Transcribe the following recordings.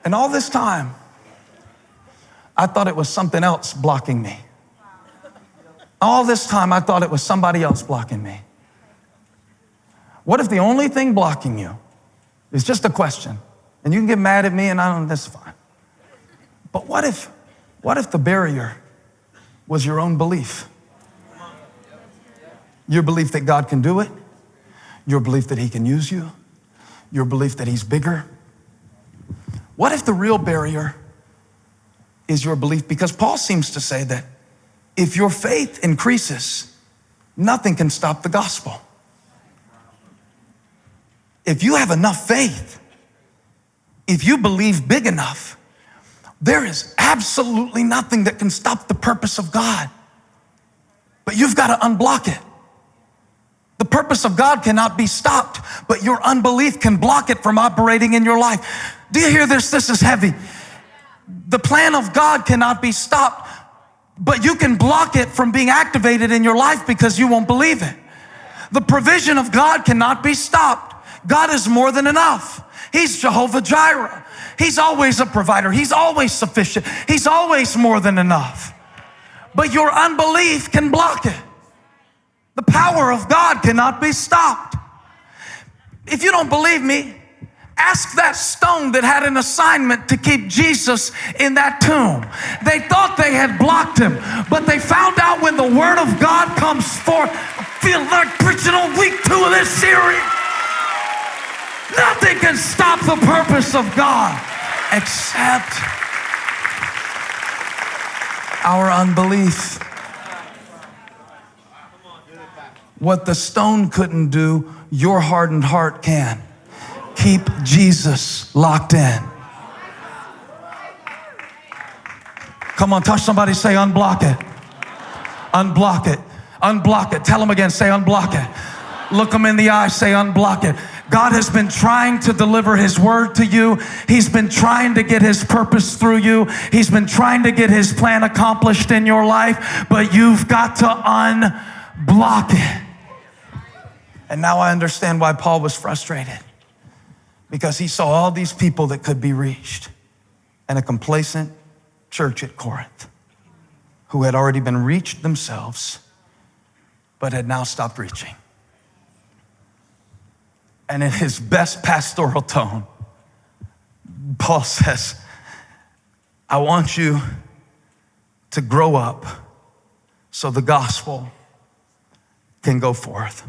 And all this time, I thought it was something else blocking me. All this time, I thought it was somebody else blocking me. What if the only thing blocking you is just a question? And you can get mad at me, and I don't, that's fine. But what if the barrier was your own belief? Your belief that God can do it, your belief that he can use you, your belief that he's bigger. What if the real barrier is your belief? Because Paul seems to say that if your faith increases, nothing can stop the gospel. If you have enough faith, if you believe big enough, there is absolutely nothing that can stop the purpose of God. But you've got to unblock it. The purpose of God cannot be stopped, but your unbelief can block it from operating in your life. Do you hear this? This is heavy. The plan of God cannot be stopped, but you can block it from being activated in your life because you won't believe it. The provision of God cannot be stopped. God is more than enough. He's Jehovah Jireh. He's always a provider. He's always sufficient. He's always more than enough. But your unbelief can block it. The power of God cannot be stopped. If you don't believe me, ask that stone that had an assignment to keep Jesus in that tomb. They thought they had blocked him, but they found out when the word of God comes forth. I feel like preaching on week 2 of this series. Nothing can stop the purpose of God except our unbelief. What the stone couldn't do, your hardened heart can. Keep Jesus locked in. Come on, touch somebody, say unblock it. Unblock it. Unblock it. Tell them again, say unblock it. Look them in the eye, say unblock it. God has been trying to deliver his word to you. He's been trying to get his purpose through you. He's been trying to get his plan accomplished in your life, but you've got to unblock it. And now I understand why Paul was frustrated, because he saw all these people that could be reached and a complacent church at Corinth who had already been reached themselves, but had now stopped reaching. And in his best pastoral tone, Paul says, I want you to grow up so the gospel can go forth.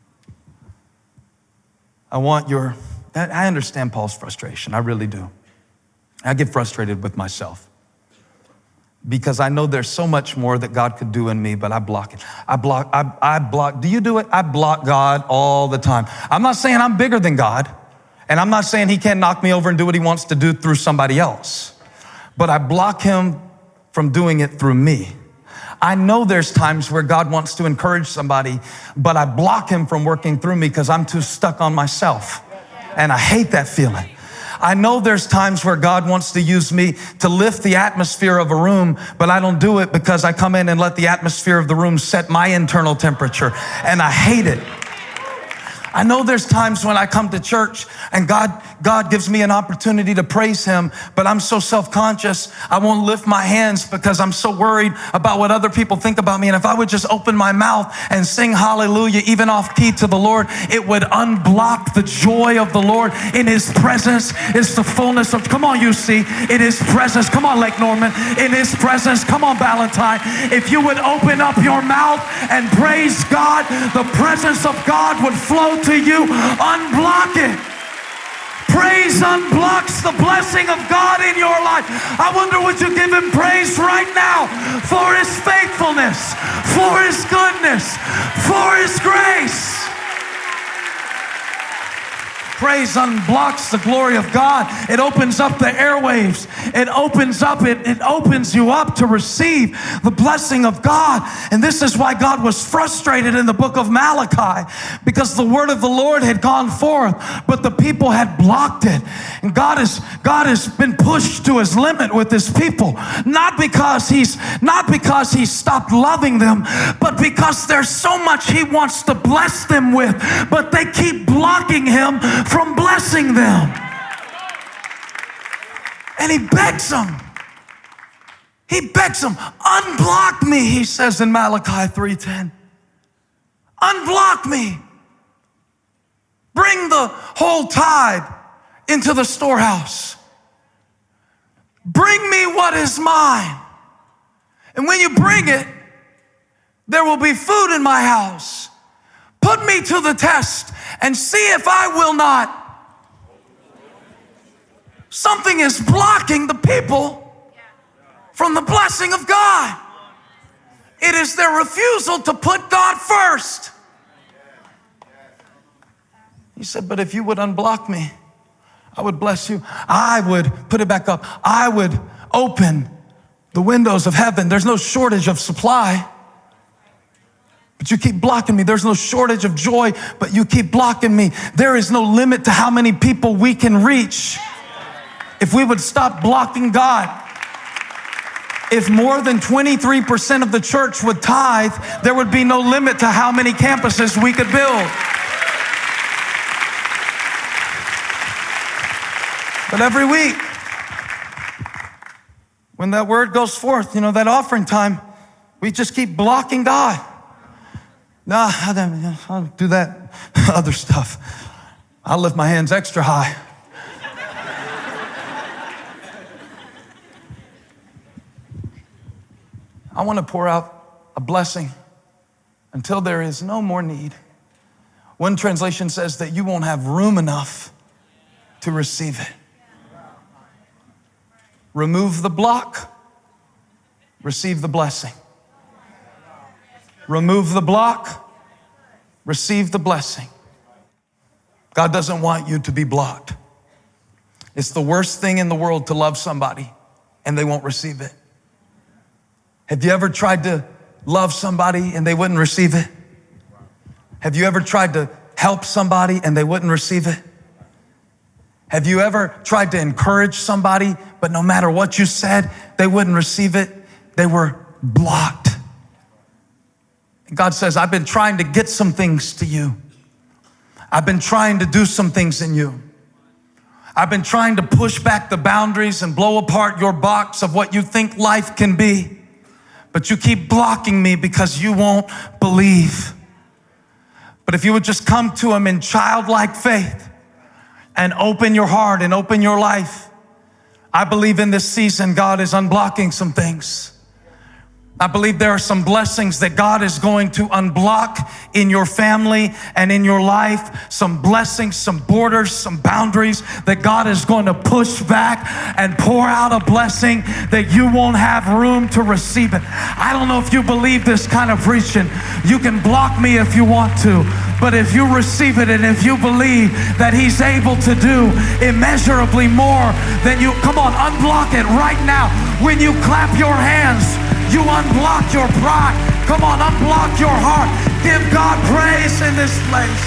I understand Paul's frustration. I really do. I get frustrated with myself because I know there's so much more that God could do in me, but I block it. I block. Do you do it? I block God all the time. I'm not saying I'm bigger than God, and I'm not saying he can't knock me over and do what he wants to do through somebody else, but I block him from doing it through me. I know there's times where God wants to encourage somebody, but I block him from working through me because I'm too stuck on myself. And I hate that feeling. I know there's times where God wants to use me to lift the atmosphere of a room, but I don't do it because I come in and let the atmosphere of the room set my internal temperature. And I hate it. I know there's times when I come to church and God gives me an opportunity to praise him, but I'm so self-conscious, I won't lift my hands because I'm so worried about what other people think about me. And if I would just open my mouth and sing hallelujah, even off key to the Lord, it would unblock the joy of the Lord. In his presence is the fullness of, come on, UC, in his presence, come on, Lake Norman, in his presence, come on, Valentine. If you would open up your mouth and praise God, the presence of God would flow to you. Unblock it. Praise unblocks the blessing of God in your life. I wonder, would you give him praise right now for his faithfulness, for his goodness, for his grace? Praise unblocks the glory of God. It opens up the airwaves. It opens you up to receive the blessing of God. And this is why God was frustrated in the book of Malachi, because the word of the Lord had gone forth, but the people had blocked it. And God has been pushed to his limit with his people, not because he's stopped loving them, but because there's so much he wants to bless them with, but they keep blocking him from blessing them. And he begs them. He begs them, unblock me, he says in Malachi 3:10. Unblock me. Bring the whole tithe into the storehouse. Bring me what is mine. And when you bring it, there will be food in my house. Put me to the test and see if I will not. Something is blocking the people from the blessing of God. It is their refusal to put God first. He said, but if you would unblock me, I would bless you. I would put it back up. I would open the windows of heaven. There's no shortage of supply, but you keep blocking me. There's no shortage of joy, but you keep blocking me. There is no limit to how many people we can reach if we would stop blocking God. If more than 23% of the church would tithe, there would be no limit to how many campuses we could build. But every week, when that word goes forth, that offering time, we just keep blocking God. Nah, I'll do that other stuff. I'll lift my hands extra high. I want to pour out a blessing until there is no more need. One translation says that you won't have room enough to receive it. Remove the block, receive the blessing. Remove the block, receive the blessing. God doesn't want you to be blocked. It's the worst thing in the world to love somebody and they won't receive it. Have you ever tried to love somebody and they wouldn't receive it? Have you ever tried to help somebody and they wouldn't receive it? Have you ever tried to encourage somebody, but no matter what you said, they wouldn't receive it? They were blocked. And God says, I've been trying to get some things to you. I've been trying to do some things in you. I've been trying to push back the boundaries and blow apart your box of what you think life can be. But you keep blocking me because you won't believe. But if you would just come to him in childlike faith and open your heart and open your life, I believe in this season God is unblocking some things. I believe there are some blessings that God is going to unblock in your family and in your life. Some blessings, some borders, some boundaries that God is going to push back and pour out a blessing that you won't have room to receive it. I don't know if you believe this kind of preaching. You can block me if you want to, but if you receive it and if you believe that he's able to do immeasurably more than you, come on, unblock it right now. When you clap your hands, you unblock your pride. Come on, unblock your heart. Give God praise in this place.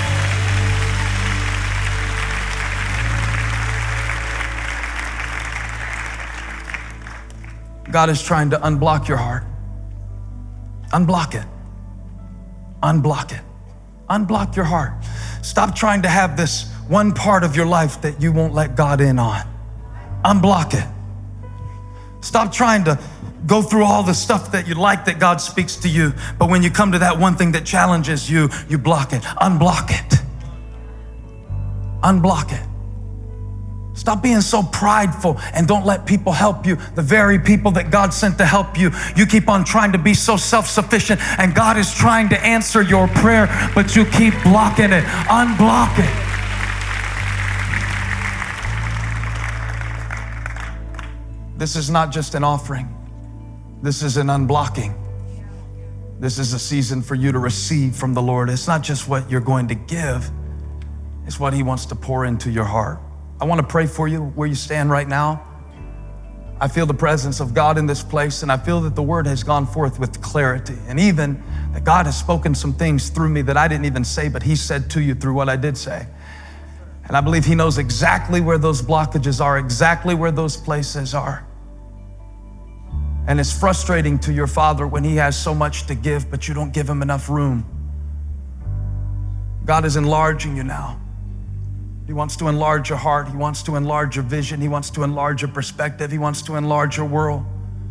God is trying to unblock your heart. Unblock it. Unblock it. Unblock your heart. Stop trying to have this one part of your life that you won't let God in on. Unblock it. Stop trying to go through all the stuff that you like that God speaks to you, but when you come to that one thing that challenges you, you block it. Unblock it. Unblock it. Stop being so prideful and don't let people help you. The very people that God sent to help you, you keep on trying to be so self-sufficient, and God is trying to answer your prayer, but you keep blocking it. Unblock it. This is not just an offering. This is an unblocking. This is a season for you to receive from the Lord. It's not just what you're going to give. It's what he wants to pour into your heart. I want to pray for you where you stand right now. I feel the presence of God in this place, and I feel that the word has gone forth with clarity, and even that God has spoken some things through me that I didn't even say, but he said to you through what I did say. And I believe he knows exactly where those blockages are, exactly where those places are. And it's frustrating to your Father when he has so much to give, but you don't give him enough room. God is enlarging you now. He wants to enlarge your heart. He wants to enlarge your vision. He wants to enlarge your perspective. He wants to enlarge your world.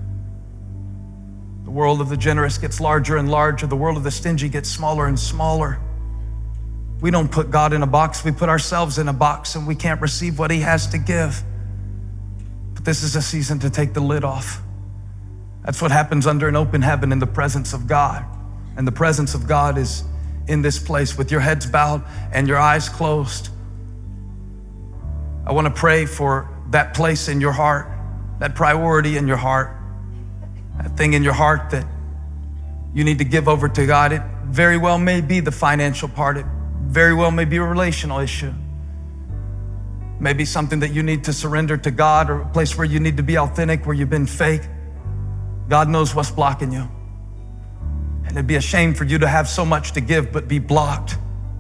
The world of the generous gets larger and larger. The world of the stingy gets smaller and smaller. We don't put God in a box. We put ourselves in a box, and we can't receive what He has to give. But this is a season to take the lid off. That's what happens under an open heaven in the presence of God. And the presence of God is in this place with your heads bowed and your eyes closed. I want to pray for that place in your heart, that priority in your heart, that thing in your heart that you need to give over to God. It very well may be the financial part. It very well may be a relational issue. Maybe something that you need to surrender to God, or a place where you need to be authentic, where you've been fake. God knows what's blocking you. And it'd be a shame for you to have so much to give but be blocked.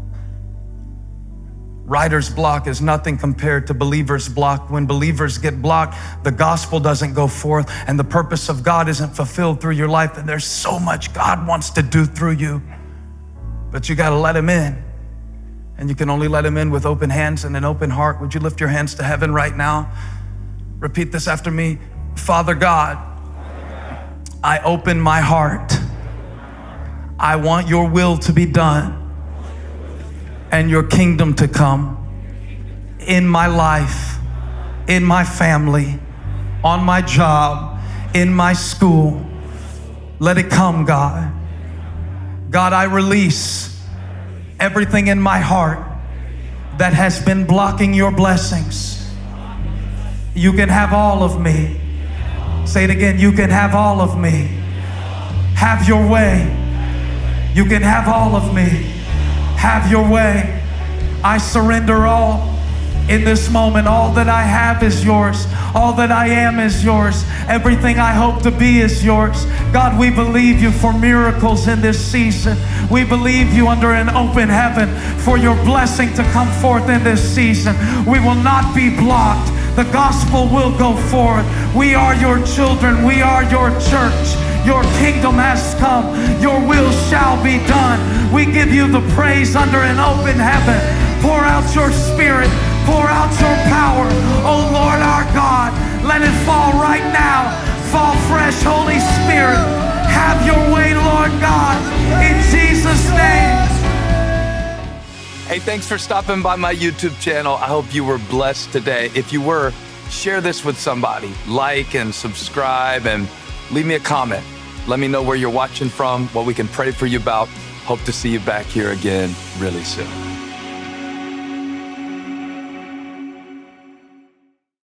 Writer's block is nothing compared to believer's block. When believers get blocked, the gospel doesn't go forth and the purpose of God isn't fulfilled through your life. And there's so much God wants to do through you, but you got to let Him in. And you can only let Him in with open hands and an open heart. Would you lift your hands to heaven right now? Repeat this after me. Father God, I open my heart. I want your will to be done and your kingdom to come in my life, in my family, on my job, in my school. Let it come, God. God, I release everything in my heart that has been blocking your blessings. You can have all of me. Say it again. You can have all of me. Have your way. You can have all of me. Have your way. I surrender all in this moment. All that I have is yours. All that I am is yours. Everything I hope to be is yours. God, we believe you for miracles in this season. We believe you under an open heaven for your blessing to come forth in this season. We will not be blocked. The gospel will go forth. We are your children. We are your church. Your kingdom has come. Your will shall be done. We give you the praise under an open heaven. Pour out your spirit. Pour out your power. Oh Lord our God, let it fall right now. Fall fresh, Holy Spirit. Have your way, Lord God, in Jesus' name. Hey, thanks for stopping by my YouTube channel. I hope you were blessed today. If you were, share this with somebody. Like and subscribe and leave me a comment. Let me know where you're watching from, what we can pray for you about. Hope to see you back here again really soon.